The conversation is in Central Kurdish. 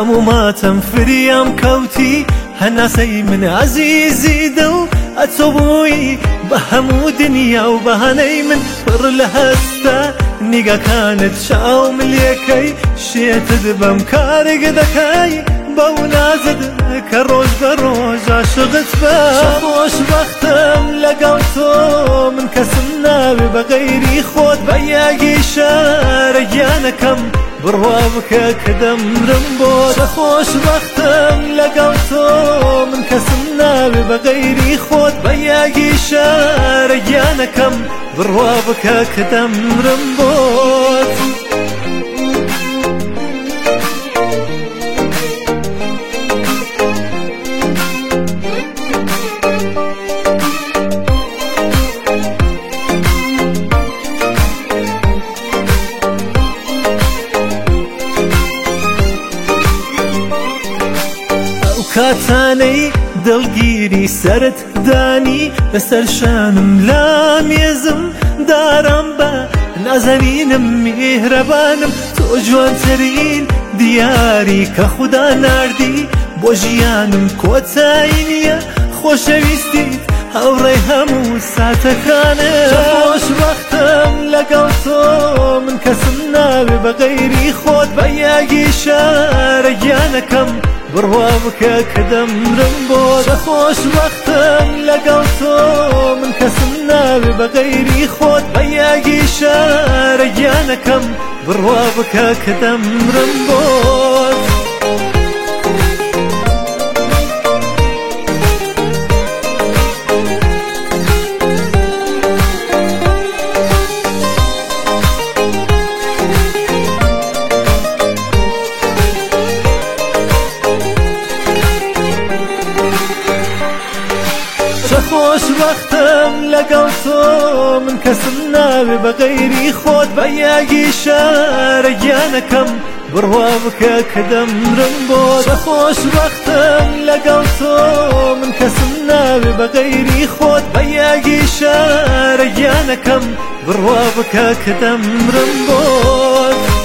هەموو ماتەم فریام کەوتی هەناسەی من عەزیزی دڵ ئەتۆ بووی بە هەموو دنیا و بەهانەی من پڕ لە هەستە نیگەکانت چاو ملیەکەی شێتت بەم کارێک دەکەی بەو نازت کە ڕۆژ بە ڕۆژ عاشقت بە خۆشبەختم لەگەڵ تۆ من کەسم ناوێ بە غەیری خۆت بە یاگی شارە گیانەکەم بڕوا بکە کە دەمرم بۆ خۆشبەختم لەگەڵ تۆ من کەسم ناوێ بە غەیری خۆت بە یاگی شارە گیانەکەم بڕوا بکە کە دەمرم بۆت کاتانەی دڵگیری سەرت دانی لەسەر شانم لا مێزم دارم بە نازەنینم میهرەبانم تۆ جوانترین دیاری کە خودا ناردی بۆ ژیانم کۆتایی نییە خۆشەویستیت هەوڕێی هەموو ساتەکانە خۆشبەختم لەگەڵ تۆ من کەسم ناوێ بە غەیری خۆت بە یاگی شارە گیانەکەم بڕوا بکە کە دەمرم بۆ خۆشبەختم لەگەڵ تۆ من کەسم ناوێ بە غەیری خۆت بە یاگی شارە گیانەکەم بڕوا بکە کە دەمرم بۆت خۆشبەختم لەگەڵ تۆ من کەسم ناوێ بە غەیری خۆت بە یاگی شارە گیانەکەم بڕوا بکە کە دەمرم بۆ خۆشبەختم لەگەڵ تۆ من کەسم ناوێ بە غەیری خۆت بە یاگی شارە گیانەکەم بڕوا بکە کە دەمرم بۆت